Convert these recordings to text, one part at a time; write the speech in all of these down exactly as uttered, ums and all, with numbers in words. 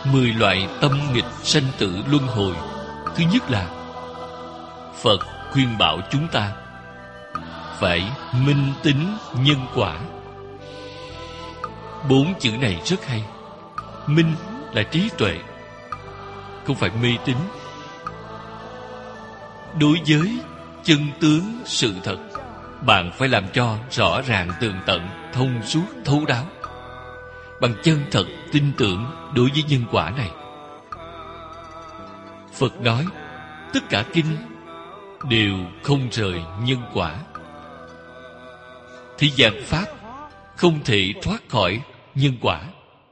Mười loại tâm nghịch sanh tử luân hồi. Thứ nhất là Phật khuyên bảo chúng ta phải minh tín nhân quả. Bốn chữ này rất hay. Minh là trí tuệ, không phải mê tín. Đối với chân tướng sự thật, bạn phải làm cho rõ ràng tường tận, thông suốt, thấu đáo, bằng chân thật tin tưởng đối với nhân quả này. Phật nói tất cả kinh đều không rời nhân quả. Thì dạng pháp không thể thoát khỏi nhân quả.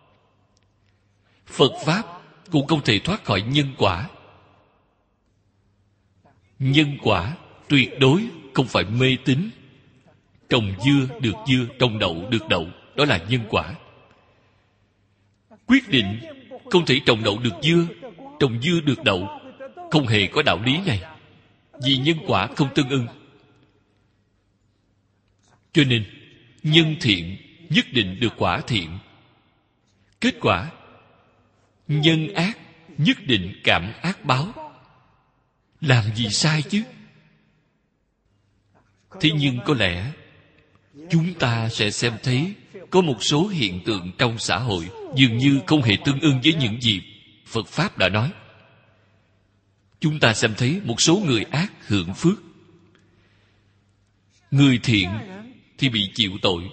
Phật pháp cũng không thể thoát khỏi nhân quả. Nhân quả tuyệt đối không phải mê tín. Trồng dưa được dưa, trồng đậu được đậu, đó là nhân quả. Quyết định không thể trồng đậu được dưa, trồng dưa được đậu, không hề có đạo lý này, vì nhân quả không tương ưng. Cho nên nhân thiện nhất định được quả thiện. Kết quả nhân ác nhất định cảm ác báo. Làm gì sai chứ? Thế nhưng có lẽ chúng ta sẽ xem thấy có một số hiện tượng trong xã hội dường như không hề tương ưng với những gì Phật Pháp đã nói. Chúng ta xem thấy một số người ác hưởng phước, người thiện thì bị chịu tội.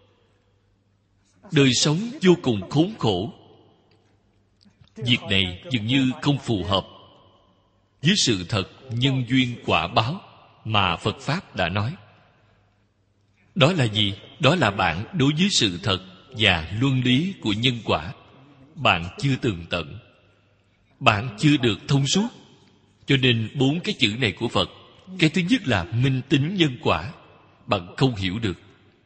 Đời sống vô cùng khốn khổ. Việc này dường như không phù hợp với sự thật nhân duyên quả báo mà Phật Pháp đã nói. Đó là gì? Đó là bạn đối với sự thật và luân lý của nhân quả, bạn chưa tường tận, bạn chưa được thông suốt. Cho nên bốn cái chữ này của Phật, cái thứ nhất là minh tín nhân quả, bạn không hiểu được,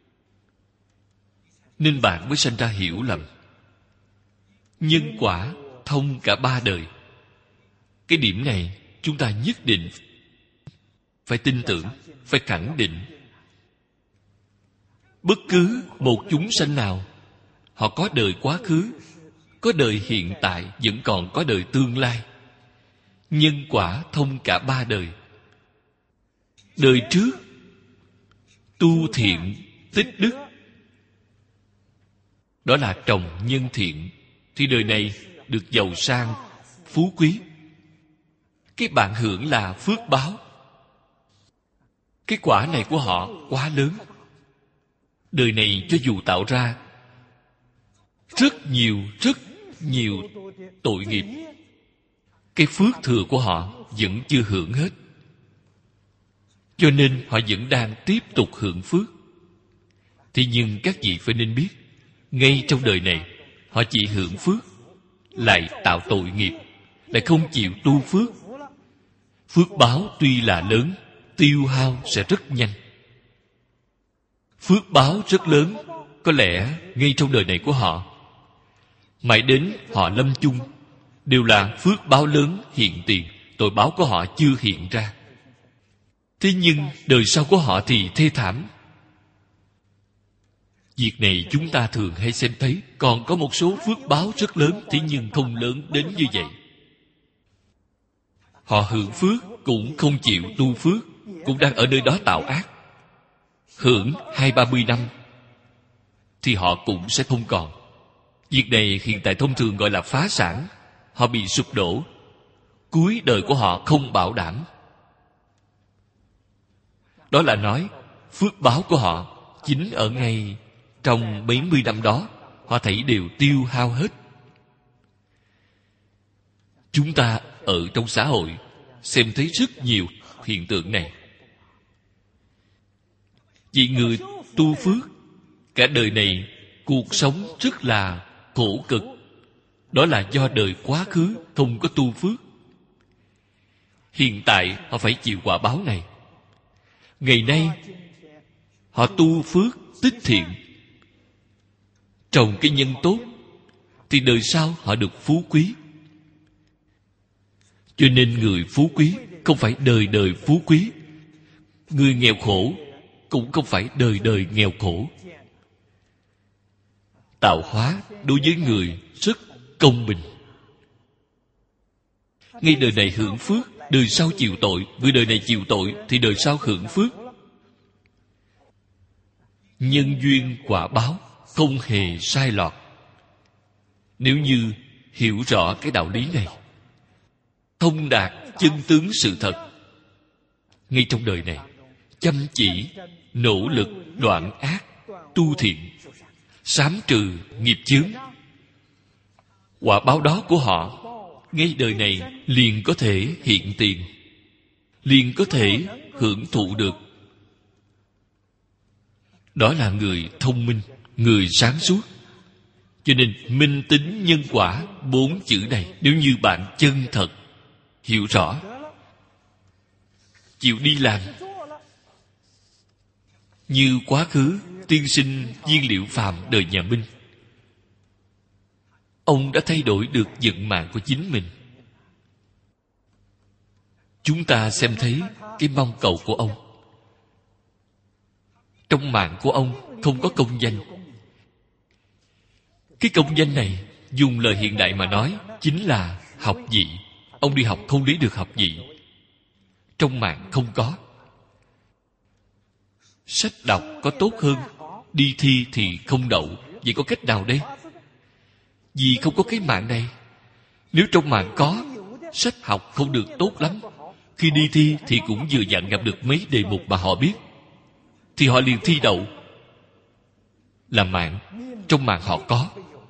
nên bạn mới sanh ra hiểu lầm. Nhân quả thông cả ba đời. Cái điểm này chúng ta nhất định phải tin tưởng, phải khẳng định. Bất cứ một chúng sanh nào, họ có đời quá khứ, có đời hiện tại, vẫn còn có đời tương lai. Nhân quả thông cả ba đời. Đời trước tu thiện tích đức, đó là trồng nhân thiện, thì đời này được giàu sang phú quý. Cái bạn hưởng là phước báo. Cái quả này của họ quá lớn. Đời này cho dù tạo ra rất nhiều rất nhiều tội nghiệp, cái phước thừa của họ vẫn chưa hưởng hết. Cho nên họ vẫn đang tiếp tục hưởng phước. Thế nhưng các vị phải nên biết, ngay trong đời này họ chỉ hưởng phước, lại tạo tội nghiệp, lại không chịu tu phước. Phước báo tuy là lớn, tiêu hao sẽ rất nhanh. Phước báo rất lớn, có lẽ ngay trong đời này của họ, mãi đến họ lâm chung, đều là phước báo lớn hiện tiền, tội báo của họ chưa hiện ra. Thế nhưng đời sau của họ thì thê thảm. Việc này chúng ta thường hay xem thấy. Còn có một số phước báo rất lớn, thế nhưng không lớn đến như vậy. Họ hưởng phước cũng không chịu tu phước, cũng đang ở nơi đó tạo ác. Hưởng hai ba mươi năm thì họ cũng sẽ không còn. Việc này hiện tại thông thường gọi là phá sản. Họ bị sụp đổ, cuối đời của họ không bảo đảm. Đó là nói phước báo của họ chính ở ngay trong mấy mươi năm đó, họ thấy đều tiêu hao hết. Chúng ta ở trong xã hội xem thấy rất nhiều hiện tượng này. Vì người tu phước, cả đời này cuộc sống rất là khổ cực. Đó là do đời quá khứ không có tu phước. Hiện tại họ phải chịu quả báo này. Ngày nay họ tu phước tích thiện, trồng cái nhân tốt, thì đời sau họ được phú quý. Cho nên người phú quý không phải đời đời phú quý, người nghèo khổ cũng không phải đời đời nghèo khổ. Tạo hóa đối với người rất công bình. ngay đời này hưởng phước, đời sau chịu tội. Người đời này chịu tội thì đời sau hưởng phước. Nhân duyên quả báo không hề sai lọt. Nếu như hiểu rõ cái đạo lý này, thông đạt chân tướng sự thật, ngay trong đời này chăm chỉ nỗ lực đoạn ác tu thiện, sám trừ nghiệp chướng, quả báo đó của họ ngay đời này liền có thể hiện tiền, liền có thể hưởng thụ được. Đó là người thông minh, người sáng suốt. Cho nên minh tính nhân quả bốn chữ này, nếu như bạn chân thật hiểu rõ, chịu đi làm. Như quá khứ tiên sinh Viên Liệu Phàm đời nhà Minh, ông đã thay đổi được vận mạng của chính mình. Chúng ta xem thấy cái mong cầu của ông. Trong mạng của ông không có công danh. Cái công danh này dùng lời hiện đại mà nói chính là học vị. Ông đi học không lấy được học vị. Trong mạng không có. Sách đọc có tốt hơn, đi thi thì không đậu. Vậy có cách nào đây? Vì không có cái mạng này. Nếu trong mạng có, sách học không được tốt lắm, khi đi thi thì cũng vừa dặn gặp được mấy đề mục mà họ biết, thì họ liền thi đậu. Là mạng. Trong mạng họ có.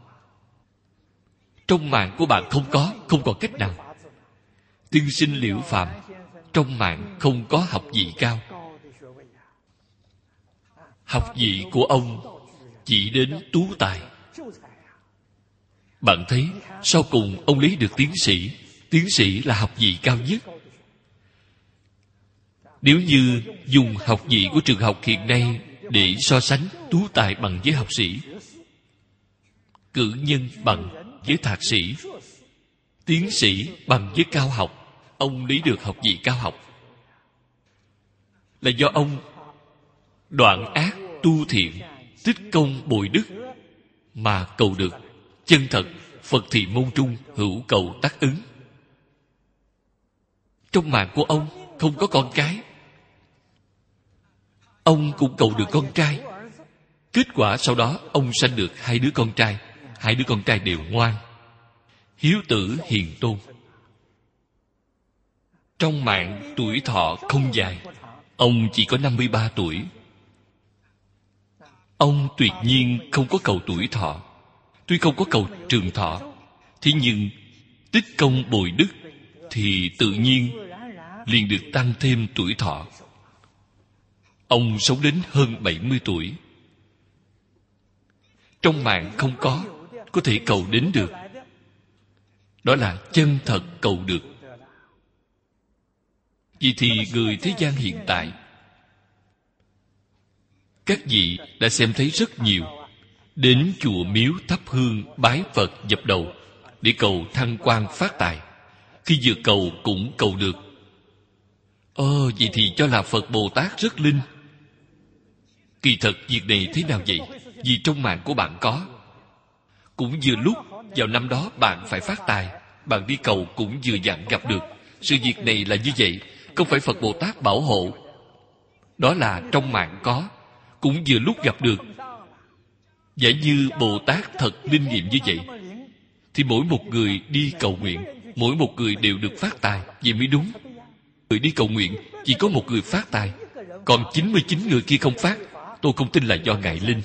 Trong mạng của bạn không có, không còn cách nào. Tiên sinh Liễu Phàm trong mạng không có học vị cao. Học vị của ông chỉ đến tú tài. Bạn thấy sau cùng ông lấy được tiến sĩ. Tiến sĩ là học vị cao nhất. Nếu như dùng học vị của trường học hiện nay để so sánh tú tài bằng với học sĩ, cử nhân bằng với thạc sĩ, tiến sĩ bằng với cao học, ông lấy được học vị cao học là do ông đoạn ác tu thiện, tích công bồi đức mà cầu được. Chân thật Phật thì môn trung, hữu cầu tác ứng. Trong mạng của ông không có con cái, ông cũng cầu được con trai. Kết quả sau đó ông sanh được hai đứa con trai. Hai đứa con trai đều ngoan, hiếu tử hiền tôn. Trong mạng tuổi thọ không dài. Ông chỉ có năm mươi ba tuổi. Ông tuyệt nhiên không có cầu tuổi thọ. Tuy không có cầu trường thọ, thế nhưng tích công bồi đức thì tự nhiên liền được tăng thêm tuổi thọ. Ông sống đến hơn bảy mươi tuổi. Trong mạng không có, có thể cầu đến được. Đó là chân thật cầu được. Vì thì người thế gian hiện tại, các vị đã xem thấy rất nhiều đến chùa miếu thắp hương bái Phật dập đầu để cầu thăng quan phát tài. Khi vừa cầu cũng cầu được. Ơ, vậy thì cho là Phật Bồ Tát rất linh. Kỳ thật việc này thế nào vậy? Vì trong mạng của bạn có. Cũng vừa lúc vào năm đó bạn phải phát tài, bạn đi cầu cũng vừa dặn gặp được. Sự việc này là như vậy, không phải Phật Bồ Tát bảo hộ. Đó là trong mạng có, cũng vừa lúc gặp được. Giả như Bồ Tát thật linh nghiệm như vậy, thì mỗi một người đi cầu nguyện, mỗi một người đều được phát tài. Vậy mới đúng. Người đi cầu nguyện chỉ có một người phát tài, còn chín mươi chín người kia không phát. Tôi không tin là do ngại linh.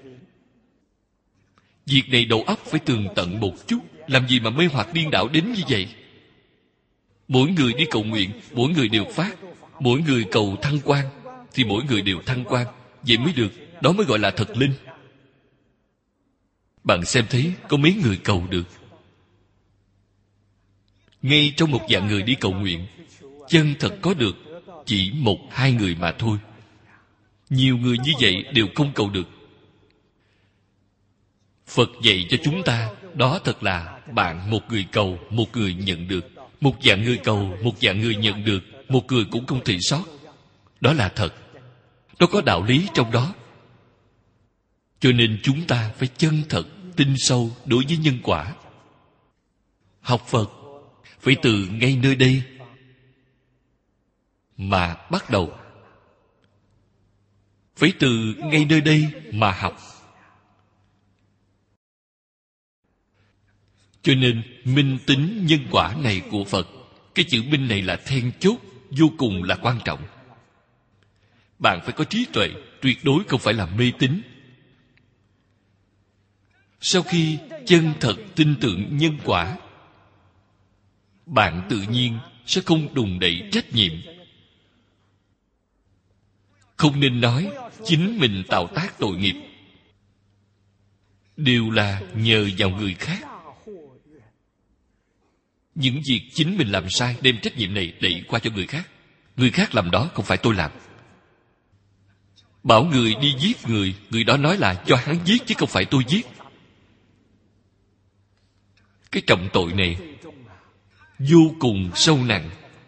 Việc này đầu óc phải tường tận một chút. Làm gì mà mê hoặc điên đảo đến như vậy? Mỗi người đi cầu nguyện, mỗi người đều phát. Mỗi người cầu thăng quan, thì mỗi người đều thăng quan. Vậy mới được. Đó mới gọi là thật linh. Bạn xem thấy có mấy người cầu được. Ngay trong một vạn người đi cầu nguyện, chân thật có được chỉ một hai người mà thôi. Nhiều người như vậy đều không cầu được. Phật dạy cho chúng ta, đó thật là bạn một người cầu, một người nhận được. Một vạn người cầu, một vạn người nhận được, một người cũng không thể sót. Đó là thật. Nó có đạo lý trong đó. Cho nên chúng ta phải chân thật, tin sâu đối với nhân quả. Học Phật phải từ ngay nơi đây mà bắt đầu, phải từ ngay nơi đây mà học. Cho nên minh tính nhân quả này của Phật, cái chữ minh này là then chốt, vô cùng là quan trọng. Bạn phải có trí tuệ, tuyệt đối không phải là mê tín. Sau khi chân thật tin tưởng nhân quả, bạn tự nhiên sẽ không đùn đẩy trách nhiệm. Không nên nói chính mình tạo tác tội nghiệp, đều là nhờ vào người khác. Những việc chính mình làm sai, đem trách nhiệm này đẩy qua cho người khác. Người khác làm đó, không phải tôi làm. Bảo người đi giết người, người đó nói là cho hắn giết chứ không phải tôi giết. Cái trọng tội này vô cùng sâu nặng.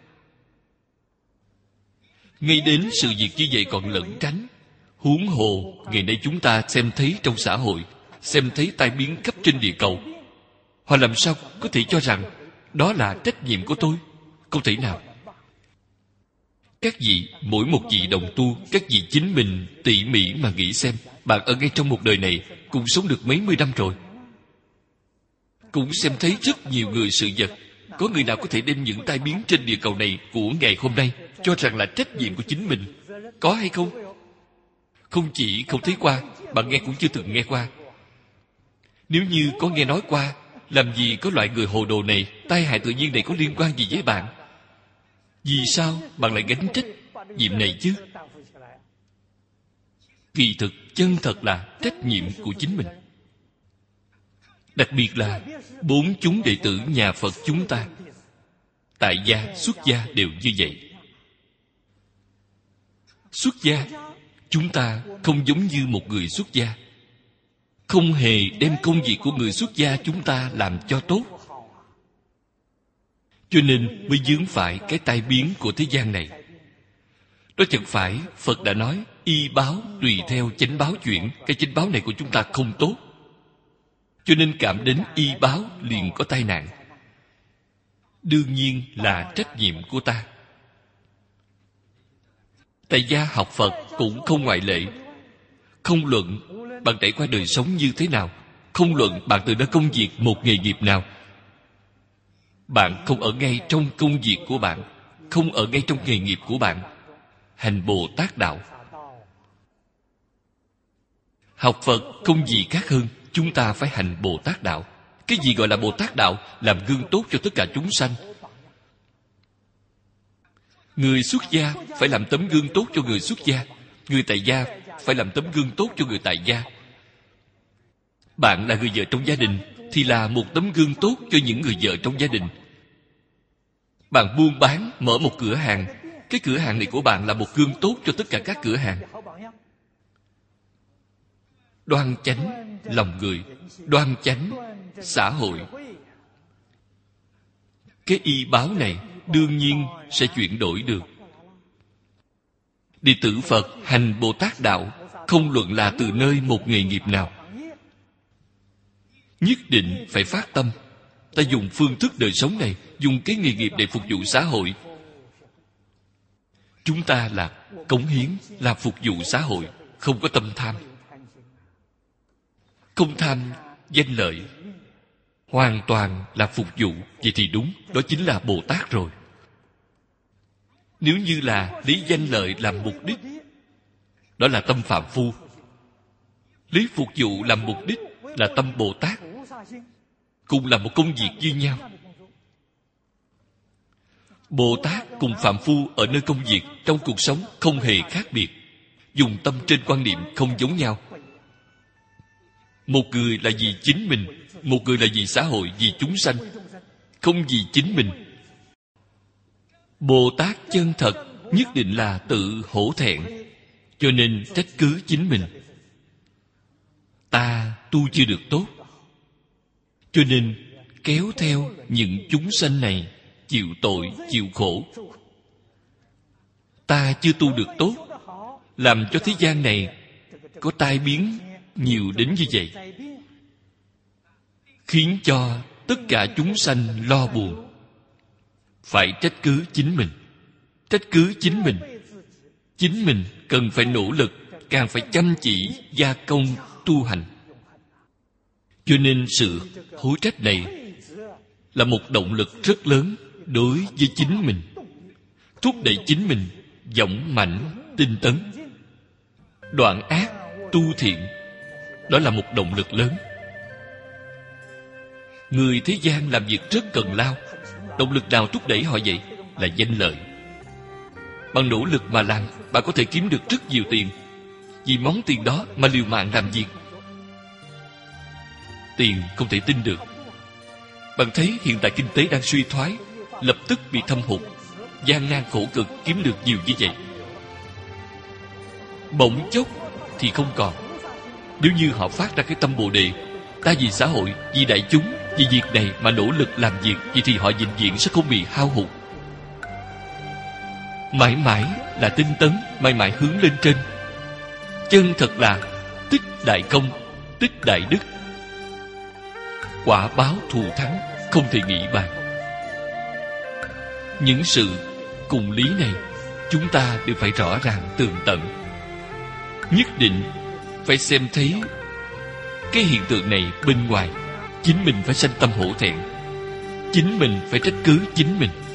Ngay đến sự việc như vậy còn lẩn tránh, huống hồ ngày nay chúng ta xem thấy trong xã hội, xem thấy tai biến khắp trên địa cầu, họ làm sao có thể cho rằng đó là trách nhiệm của tôi? Không thể nào. Các vị, mỗi một vị đồng tu, các vị chính mình tỉ mỉ mà nghĩ xem, bạn ở ngay trong một đời này cũng sống được mấy mươi năm rồi, cũng xem thấy rất nhiều người sự vật. Có người nào có thể đem những tai biến trên địa cầu này của ngày hôm nay cho rằng là trách nhiệm của chính mình? Có hay không? Không chỉ không thấy qua, bạn nghe cũng chưa từng nghe qua. Nếu như có nghe nói qua, làm gì có loại người hồ đồ này, tai hại tự nhiên này có liên quan gì với bạn? Vì sao bạn lại gánh trách nhiệm này chứ? Kỳ thực chân thật là trách nhiệm của chính mình. Đặc biệt là bốn chúng đệ tử nhà Phật chúng ta, tại gia, xuất gia đều như vậy. Xuất gia, chúng ta không giống như một người xuất gia, không hề đem công việc của người xuất gia chúng ta làm cho tốt, cho nên mới vướng phải cái tai biến của thế gian này. Đó chẳng phải Phật đã nói y báo tùy theo chánh báo chuyển. Cái chánh báo này của chúng ta không tốt, cho nên cảm đến y báo liền có tai nạn. Đương nhiên là trách nhiệm của ta. Tại gia học Phật cũng không ngoại lệ. Không luận bạn trải qua đời sống như thế nào, không luận bạn từ đó công việc một nghề nghiệp nào, bạn không ở ngay trong công việc của bạn, không ở ngay trong nghề nghiệp của bạn, hành Bồ Tát đạo. Học Phật không gì khác hơn chúng ta phải hành Bồ Tát đạo. Cái gì gọi là Bồ Tát đạo? Làm gương tốt cho tất cả chúng sanh. Người xuất gia phải làm tấm gương tốt cho người xuất gia, người tại gia phải làm tấm gương tốt cho người tại gia. Bạn là người vợ trong gia đình thì là một tấm gương tốt cho những người vợ trong gia đình. Bạn buôn bán, mở một cửa hàng, cái cửa hàng này của bạn là một gương tốt cho tất cả các cửa hàng. Đoan chánh lòng người, đoan chánh xã hội. Cái y báo này đương nhiên sẽ chuyển đổi được. Đệ tử Phật hành Bồ Tát đạo, không luận là từ nơi một nghề nghiệp nào, nhất định phải phát tâm. Ta dùng phương thức đời sống này, dùng cái nghề nghiệp để phục vụ xã hội. Chúng ta là cống hiến, là phục vụ xã hội, không có tâm tham. Không tham danh lợi, hoàn toàn là phục vụ. Vậy thì đúng, đó chính là Bồ Tát rồi. Nếu như là lấy danh lợi làm mục đích, đó là tâm phạm phu. Lấy phục vụ làm mục đích là tâm Bồ Tát. Cùng là một công việc như nhau. Bồ Tát cùng phạm phu ở nơi công việc, trong cuộc sống không hề khác biệt. Dùng tâm trên quan niệm không giống nhau. Một người là vì chính mình, một người là vì xã hội, vì chúng sanh, không vì chính mình. Bồ Tát chân thật nhất định là tự hổ thẹn, cho nên trách cứ chính mình. Ta tu chưa được tốt, cho nên kéo theo những chúng sanh này chịu tội, chịu khổ. Ta chưa tu được tốt, làm cho thế gian này có tai biến nhiều đến như vậy, khiến cho tất cả chúng sanh lo buồn. phải trách cứ chính mình. Trách cứ chính mình, chính mình cần phải nỗ lực, càng phải chăm chỉ gia công tu hành. Cho nên sự hối trách này là một động lực rất lớn đối với chính mình, thúc đẩy chính mình dũng mãnh tinh tấn, đoạn ác tu thiện. Đó là một động lực lớn. Người thế gian làm việc rất cần lao. Động lực nào thúc đẩy họ vậy? Là danh lợi. Bằng nỗ lực mà làm, bạn có thể kiếm được rất nhiều tiền. Vì món tiền đó mà liều mạng làm việc. Tiền không thể tin được. Bạn thấy hiện tại kinh tế đang suy thoái, lập tức bị thâm hụt, gian nan khổ cực kiếm được nhiều như vậy, bỗng chốc thì không còn. Nếu như họ phát ra cái tâm Bồ Đề, ta vì xã hội, vì đại chúng, vì việc này mà nỗ lực làm việc, vậy thì họ vĩnh viễn sẽ không bị hao hụt. Mãi mãi là tinh tấn, mãi mãi hướng lên trên. Chân thật là tích đại công, tích đại đức. Quả báo thù thắng không thể nghĩ bàn. Những sự cùng lý này chúng ta đều phải rõ ràng tường tận. Nhất định phải xem thấy cái hiện tượng này bên ngoài. Chính mình phải sanh tâm hổ thẹn, chính mình phải trách cứ chính mình.